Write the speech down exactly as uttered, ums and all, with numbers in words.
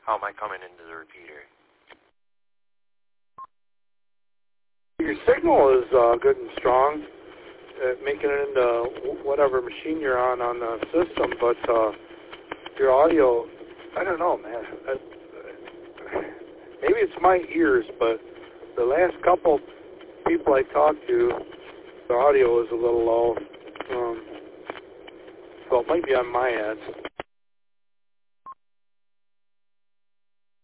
How am I coming into the repeater? Your signal is uh, good and strong, uh, making it into whatever machine you're on on the system, but uh, your audio, I don't know, man. I, maybe it's my ears, but the last couple people I talked to, the audio is a little low. Um, so it might be on my end.